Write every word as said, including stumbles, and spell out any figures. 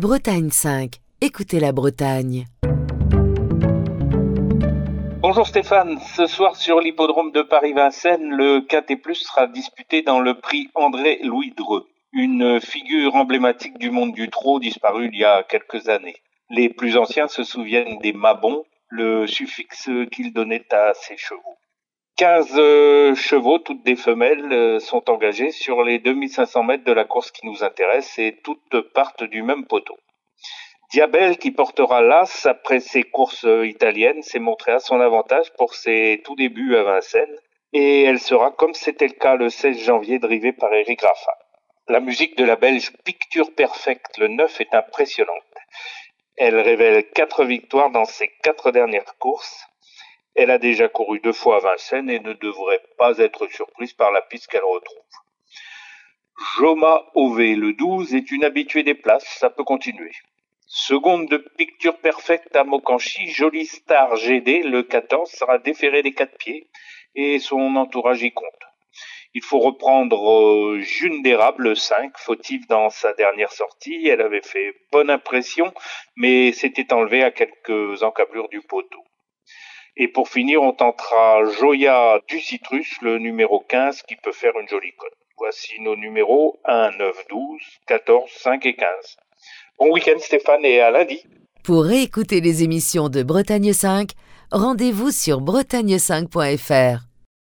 Bretagne cinq, écoutez la Bretagne. Bonjour Stéphane, ce soir sur l'hippodrome de Paris-Vincennes, le Quintet Plus sera disputé dans le prix André-Louis Dreux, une figure emblématique du monde du trot disparue il y a quelques années. Les plus anciens se souviennent des Mabons, le suffixe qu'ils donnaient à ces chevaux. quinze euh, chevaux, toutes des femelles, euh, sont engagés sur les deux mille cinq cents mètres de la course qui nous intéresse et toutes partent du même poteau. Diabel, qui portera l'As après ses courses italiennes, s'est montrée à son avantage pour ses tout débuts à Vincennes, et elle sera, comme c'était le cas le seize janvier, drivée par Eric Raffin. La musique de la Belge Picture Perfect, le neuf, est impressionnante. Elle révèle quatre victoires dans ses quatre dernières courses. Elle a déjà couru deux fois à Vincennes et ne devrait pas être surprise par la piste qu'elle retrouve. Joma Ové, le douze, est une habituée des places, ça peut continuer. Seconde de Picture Perfect à Mokanchi, Jolie Star G D, le quatorze, sera déféré des quatre pieds et son entourage y compte. Il faut reprendre euh, June d'Érable, le cinq, fautive dans sa dernière sortie. Elle avait fait bonne impression, mais s'était enlevée à quelques encablures du poteau. Et pour finir, on tentera Joya du Citrus, le numéro quinze, qui peut faire une jolie cote. Voici nos numéros un, neuf, douze, quatorze, cinq et quinze. Bon week-end Stéphane et à lundi. Pour réécouter les émissions de Bretagne cinq, rendez-vous sur bretagne cinq point f r.